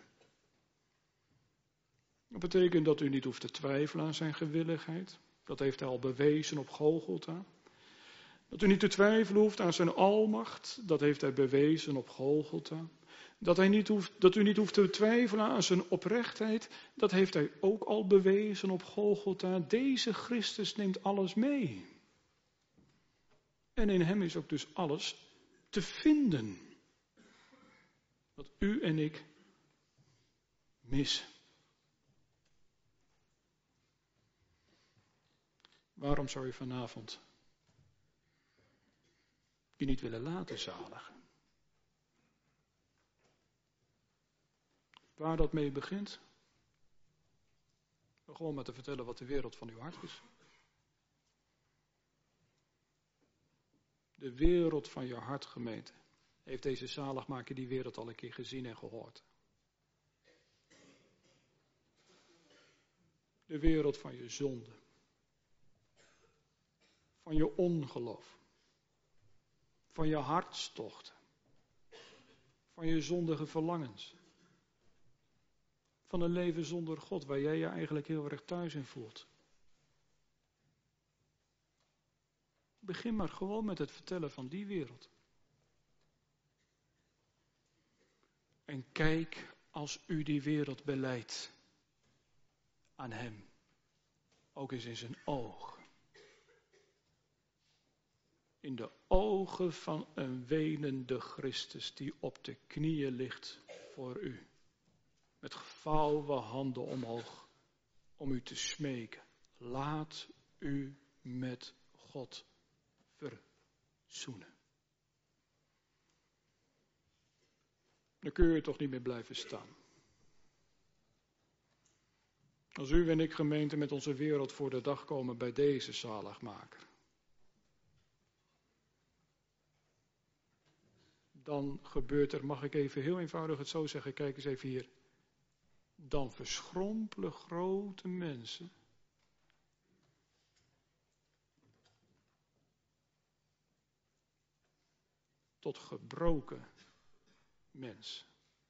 Dat betekent dat u niet hoeft te twijfelen aan zijn gewilligheid. Dat heeft hij al bewezen op Golgotha. Dat u niet te twijfelen hoeft aan zijn almacht. Dat heeft hij bewezen op Golgotha. Dat, hij niet hoeft, dat u niet hoeft te twijfelen aan zijn oprechtheid. Dat heeft hij ook al bewezen op Golgotha. Deze Christus neemt alles mee. En in hem is ook dus alles te vinden. Wat u en ik missen. Waarom zou je vanavond je niet willen laten zaligen? Waar dat mee begint? Gewoon maar te vertellen wat de wereld van uw hart is. De wereld van je hart, gemeente, heeft deze zaligmaker die wereld al een keer gezien en gehoord. De wereld van je zonde. Van je ongeloof. Van je hartstochten. Van je zondige verlangens. Van een leven zonder God, waar jij je eigenlijk heel erg thuis in voelt. Begin maar gewoon met het vertellen van die wereld. En kijk als u die wereld belijdt aan hem. Ook eens in zijn ogen. In de ogen van een wenende Christus die op de knieën ligt voor u. Met gevouwen handen omhoog om u te smeken. Laat u met God verzoenen. Dan kun je toch niet meer blijven staan. Als u en ik, gemeente, met onze wereld voor de dag komen bij deze zaligmaker. Dan gebeurt er, mag ik even heel eenvoudig het zo zeggen, kijk eens even hier. Dan verschrompelen grote mensen tot gebroken mens.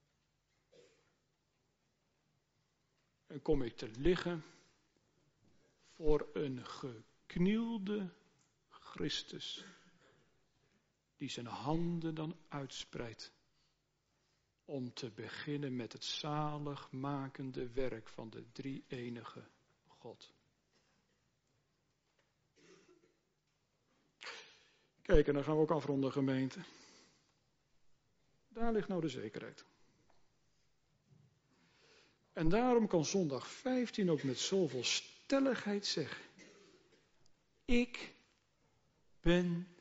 En kom ik te liggen voor een geknielde Christus, die zijn handen dan uitspreidt om te beginnen met het zaligmakende werk van de drie-enige God. Kijk, en dan gaan we ook afronden, gemeente. Daar ligt nou de zekerheid. En daarom kan zondag vijftien ook met zoveel stelligheid zeggen. Ik ben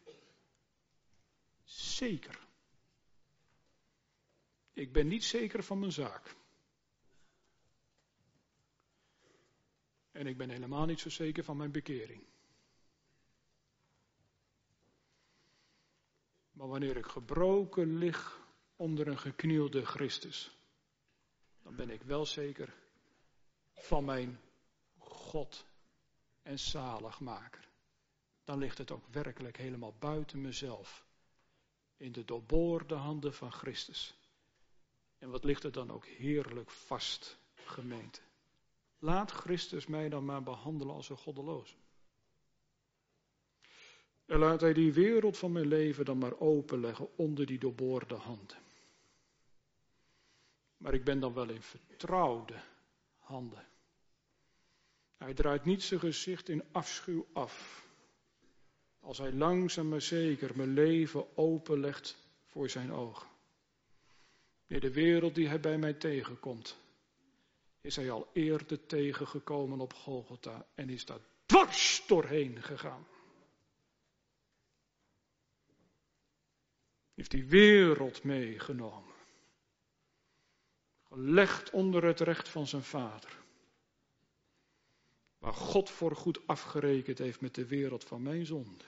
zeker. Ik ben niet zeker van mijn zaak. En ik ben helemaal niet zo zeker van mijn bekering. Maar wanneer ik gebroken lig onder een geknielde Christus, dan ben ik wel zeker van mijn God en zaligmaker. Dan ligt het ook werkelijk helemaal buiten mezelf. In de doorboorde handen van Christus. En wat ligt er dan ook heerlijk vast, gemeente. Laat Christus mij dan maar behandelen als een goddeloos. En laat hij die wereld van mijn leven dan maar openleggen onder die doorboorde handen. Maar ik ben dan wel in vertrouwde handen. Hij draait niet zijn gezicht in afschuw af. Als hij langzaam maar zeker mijn leven openlegt voor zijn ogen. In de wereld die hij bij mij tegenkomt, is hij al eerder tegengekomen op Golgotha en is daar dwars doorheen gegaan. Heeft die wereld meegenomen. Gelegd onder het recht van zijn vader. Waar God voor goed afgerekend heeft met de wereld van mijn zonde.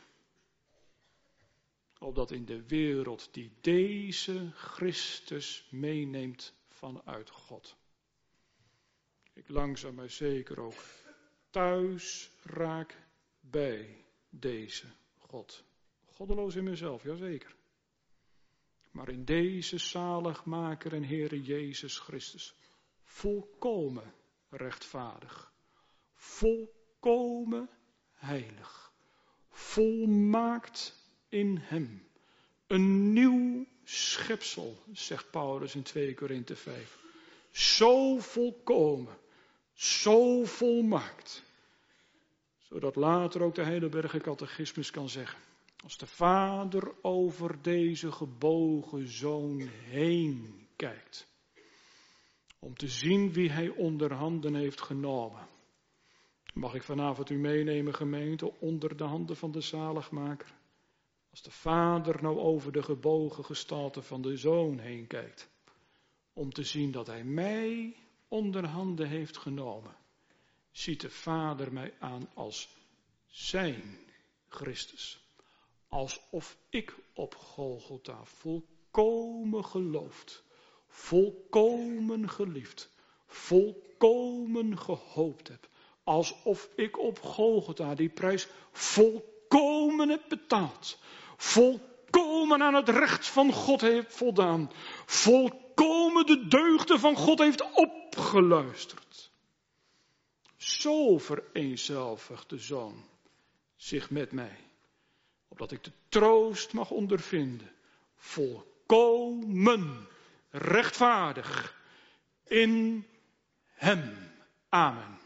Opdat in de wereld die deze Christus meeneemt vanuit God. Ik langzaam maar zeker ook thuis raak bij deze God. Goddeloos in mezelf, jazeker. Maar in deze zaligmaker en Heere Jezus Christus. Volkomen rechtvaardig. Volkomen heilig. Volmaakt in hem. Een nieuw schepsel, zegt Paulus in twee Korinthe vijf. Zo volkomen. Zo volmaakt. Zodat later ook de Heidelberger Catechismus kan zeggen. Als de vader over deze gebogen zoon heen kijkt. Om te zien wie hij onder handen heeft genomen. Mag ik vanavond u meenemen, gemeente, onder de handen van de zaligmaker. Als de vader nou over de gebogen gestalte van de zoon heen kijkt. Om te zien dat hij mij onder handen heeft genomen. Ziet de vader mij aan als zijn Christus. Alsof ik op Golgotha volkomen geloofd, volkomen geliefd, volkomen gehoopt heb. Alsof ik op Golgotha die prijs volkomen heb betaald. Volkomen aan het recht van God heeft voldaan. Volkomen de deugden van God heeft opgeluisterd. Zo vereenzelvigt de Zoon zich met mij. Opdat ik de troost mag ondervinden. Volkomen rechtvaardig in hem. Amen.